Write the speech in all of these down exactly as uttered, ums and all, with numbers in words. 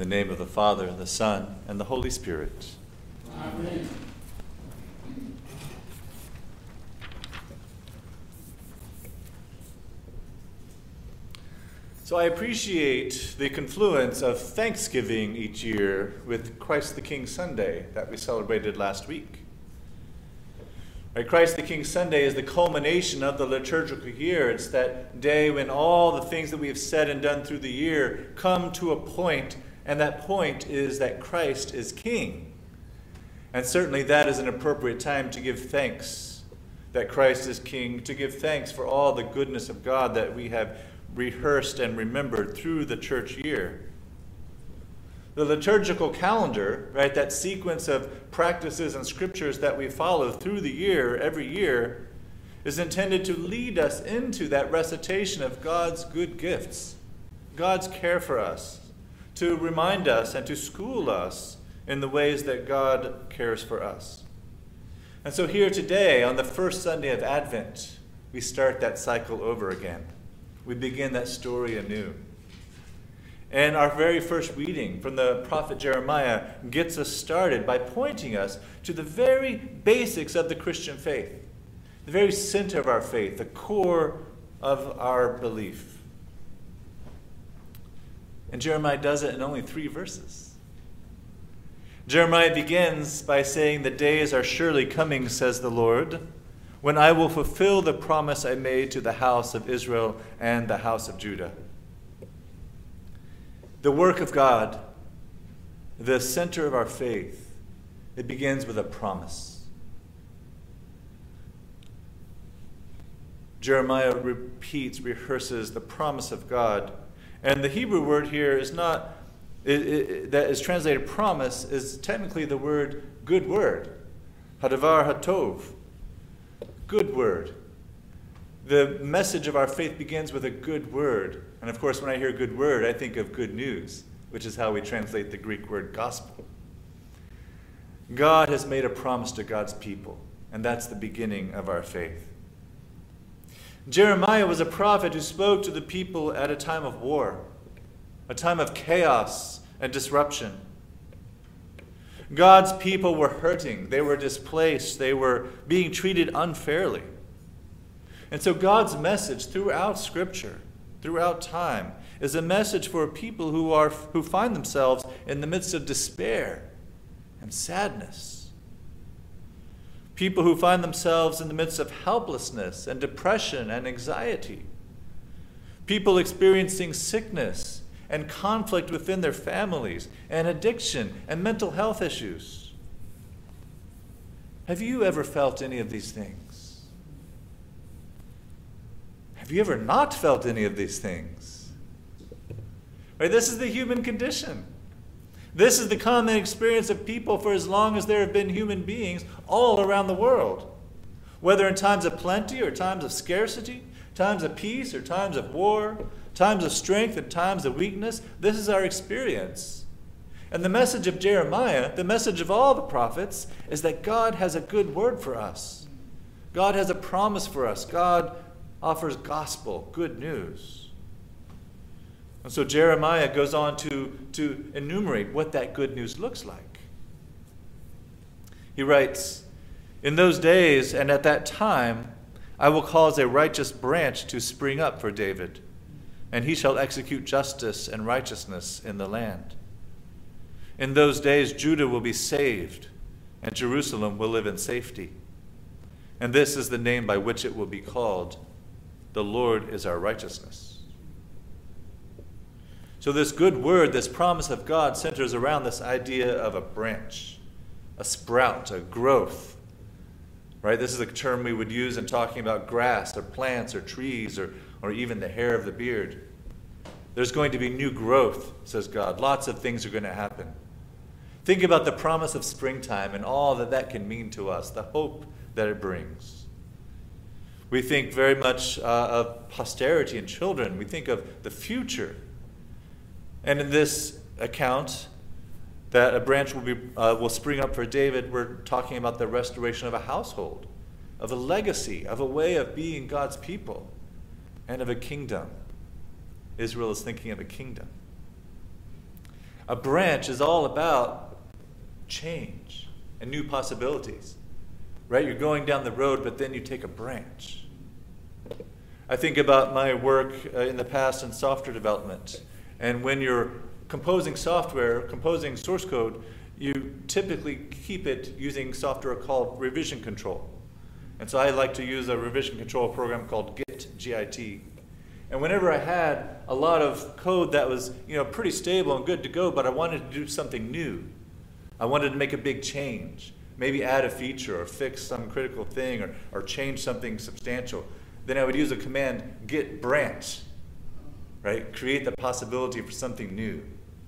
the name of the Father, and the Son, and the Holy Spirit. Amen. So I appreciate the confluence of Thanksgiving each year with Christ the King Sunday that we celebrated last week. Right, Christ the King Sunday is the culmination of the liturgical year. It's that day when all the things that we have said and done through the year come to a point, and that point is that Christ is King. And certainly that is an appropriate time to give thanks that Christ is King, to give thanks for all the goodness of God that we have rehearsed and remembered through the church year. The liturgical calendar, right, that sequence of practices and scriptures that we follow through the year, every year, is intended to lead us into that recitation of God's good gifts, God's care for us, to remind us and to school us in the ways that God cares for us. And so here today, on the first Sunday of Advent, we start that cycle over again. We begin that story anew. And our very first reading from the prophet Jeremiah gets us started by pointing us to the very basics of the Christian faith, the very center of our faith, the core of our belief. And Jeremiah does it in only three verses. Jeremiah begins by saying, "The days are surely coming, says the Lord, when I will fulfill the promise I made to the house of Israel and the house of Judah." The work of God, the center of our faith, it begins with a promise. Jeremiah repeats, rehearses the promise of God. And the Hebrew word here is not, it, it, that is translated promise, is technically the word good word. Hadavar hatov. Good word. The message of our faith begins with a good word. And of course, when I hear good word, I think of good news, which is how we translate the Greek word gospel. God has made a promise to God's people, and that's the beginning of our faith. Jeremiah was a prophet who spoke to the people at a time of war, a time of chaos and disruption. God's people were hurting, they were displaced, they were being treated unfairly. And so God's message throughout Scripture, throughout time, is a message for people who are who find themselves in the midst of despair and sadness. People who find themselves in the midst of helplessness and depression and anxiety. People experiencing sickness and conflict within their families and addiction and mental health issues. Have you ever felt any of these things? Have you ever not felt any of these things? Right, this is the human condition. This is the common experience of people for as long as there have been human beings all around the world. Whether in times of plenty or times of scarcity, times of peace or times of war, times of strength and times of weakness, this is our experience. And the message of Jeremiah, the message of all the prophets, is that God has a good word for us. God has a promise for us. God offers gospel, good news. And so Jeremiah goes on to, to enumerate what that good news looks like. He writes, "In those days and at that time, I will cause a righteous branch to spring up for David, and he shall execute justice and righteousness in the land. In those days, Judah will be saved, and Jerusalem will live in safety. And this is the name by which it will be called: the Lord is our righteousness." So this good word, this promise of God, centers around this idea of a branch, a sprout, a growth. Right? This is a term we would use in talking about grass or plants or trees or, or even the hair of the beard. There's going to be new growth, says God. Lots of things are going to happen. Think about the promise of springtime and all that that can mean to us, the hope that it brings. We think very much uh, of posterity and children. We think of the future. And in this account, that a branch will be uh, will spring up for David, we're talking about the restoration of a household, of a legacy, of a way of being God's people, and of a kingdom. Israel is thinking of a kingdom. A branch is all about change and new possibilities. Right? You're going down the road, but then you take a branch. I think about my work uh, in the past in software development. And when you're composing software, composing source code, you typically keep it using software called revision control. And so I like to use a revision control program called Git, G I T. And whenever I had a lot of code that was, you know, pretty stable and good to go, but I wanted to do something new, I wanted to make a big change, maybe add a feature or fix some critical thing or, or change something substantial, then I would use a command, git branch, right? Create the possibility for something new.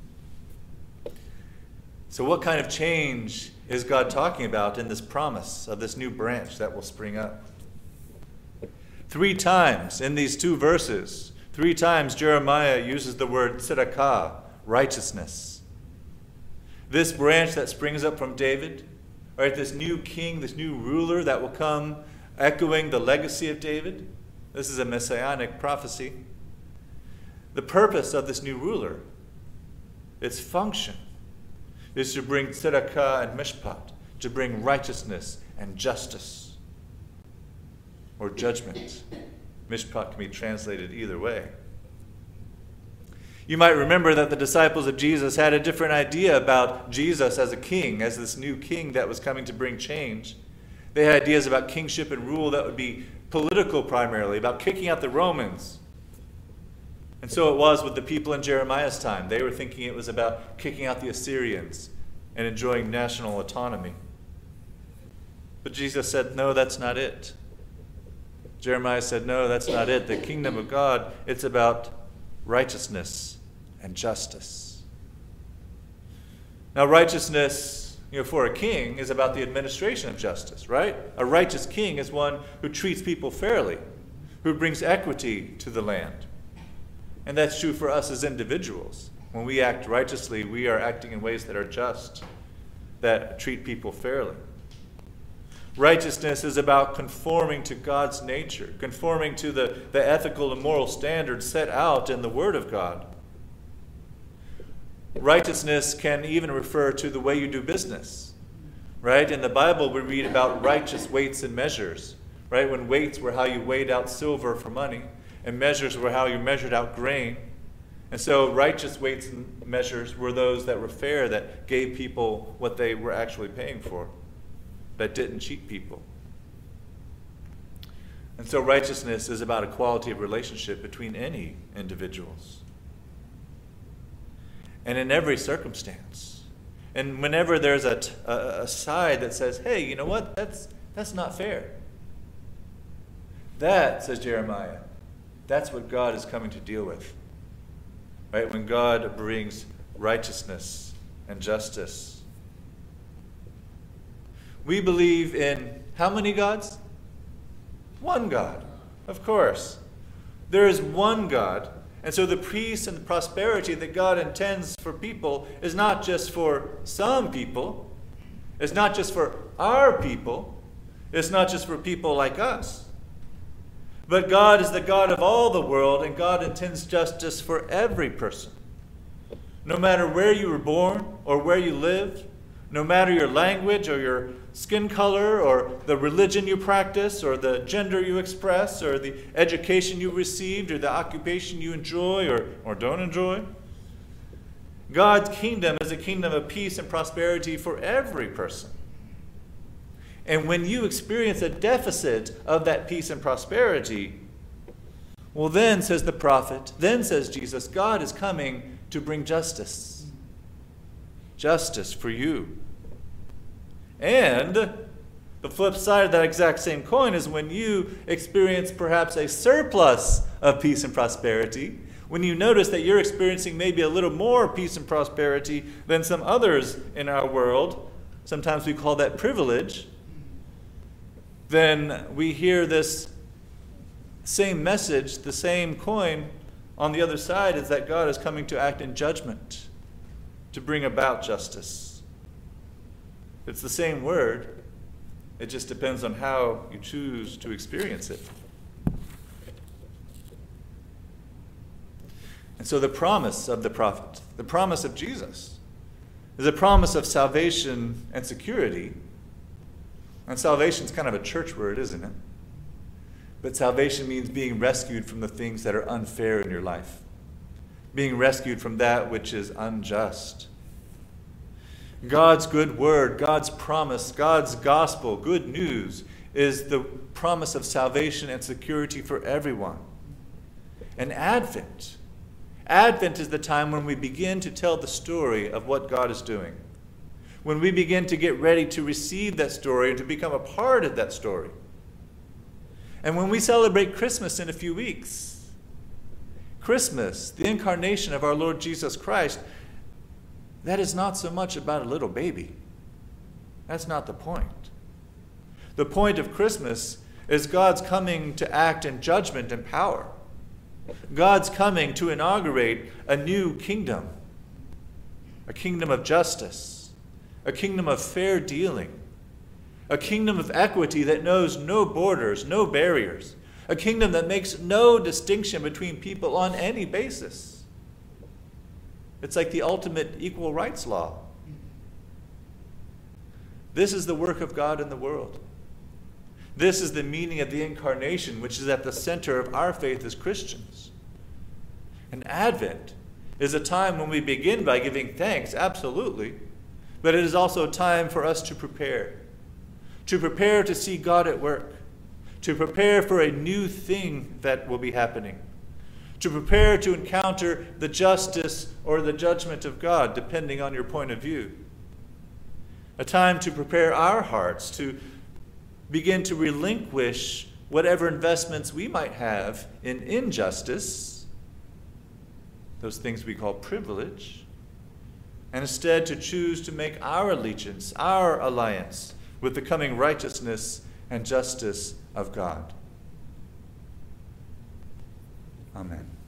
So what kind of change is God talking about in this promise of this new branch that will spring up? Three times in these two verses, three times Jeremiah uses the word tzedakah, righteousness. This branch that springs up from David, right, this new king, this new ruler that will come echoing the legacy of David. This is a messianic prophecy. The purpose of this new ruler, its function, is to bring tzedakah and mishpat, to bring righteousness and justice, or judgment. Mishpat can be translated either way. You might remember that the disciples of Jesus had a different idea about Jesus as a king, as this new king that was coming to bring change. They had ideas about kingship and rule that would be political primarily, about kicking out the Romans. And so it was with the people in Jeremiah's time. They were thinking it was about kicking out the Assyrians and enjoying national autonomy. But Jesus said, no, that's not it. Jeremiah said, no, that's not it. The kingdom of God, it's about righteousness and justice. Now, righteousness, you know, for a king is about the administration of justice, right? A righteous king is one who treats people fairly, who brings equity to the land. And that's true for us as individuals. When we act righteously, we are acting in ways that are just, that treat people fairly. Righteousness is about conforming to God's nature, conforming to the, the ethical and moral standards set out in the Word of God. Righteousness can even refer to the way you do business, right? In the Bible, we read about righteous weights and measures, right? When weights were how you weighed out silver for money, and measures were how you measured out grain. And so righteous weights and measures were those that were fair, that gave people what they were actually paying for, that didn't cheat people. And so righteousness is about a quality of relationship between any individuals. And in every circumstance. And whenever there's a, a, a side that says, hey, you know what, that's, that's not fair. That, says Jeremiah, that's what God is coming to deal with. Right? When God brings righteousness and justice. We believe in how many gods? One God, of course. There is one God. And so the peace and the prosperity that God intends for people is not just for some people. It's not just for our people. It's not just for people like us. But God is the God of all the world, and God intends justice for every person. No matter where you were born or where you lived, no matter your language or your skin color or the religion you practice or the gender you express or the education you received or the occupation you enjoy or, or don't enjoy. God's kingdom is a kingdom of peace and prosperity for every person. And when you experience a deficit of that peace and prosperity, well then, says the prophet, then says Jesus, God is coming to bring justice. Justice for you. And the flip side of that exact same coin is when you experience perhaps a surplus of peace and prosperity, when you notice that you're experiencing maybe a little more peace and prosperity than some others in our world, sometimes we call that privilege, then we hear this same message, the same coin on the other side is that God is coming to act in judgment, to bring about justice. It's the same word. It just depends on how you choose to experience it. And so the promise of the prophet, the promise of Jesus, is a promise of salvation and security. And salvation is kind of a church word, isn't it? But salvation means being rescued from the things that are unfair in your life, being rescued from that which is unjust. God's good word, God's promise, God's gospel, good news, is the promise of salvation and security for everyone. And Advent, Advent is the time when we begin to tell the story of what God is doing, when we begin to get ready to receive that story and to become a part of that story. And when we celebrate Christmas in a few weeks, Christmas, the incarnation of our Lord Jesus Christ, that is not so much about a little baby. That's not the point. The point of Christmas is God's coming to act in judgment and power. God's coming to inaugurate a new kingdom, a kingdom of justice, a kingdom of fair dealing, a kingdom of equity that knows no borders, no barriers, a kingdom that makes no distinction between people on any basis. It's like the ultimate equal rights law. This is the work of God in the world. This is the meaning of the incarnation, which is at the center of our faith as Christians. And Advent is a time when we begin by giving thanks, absolutely, but it is also a time for us to prepare. To prepare to see God at work. To prepare for a new thing that will be happening. To prepare to encounter the justice or the judgment of God, depending on your point of view. A time to prepare our hearts to begin to relinquish whatever investments we might have in injustice, those things we call privilege, and instead to choose to make our allegiance, our alliance with the coming righteousness and justice of God. Amen.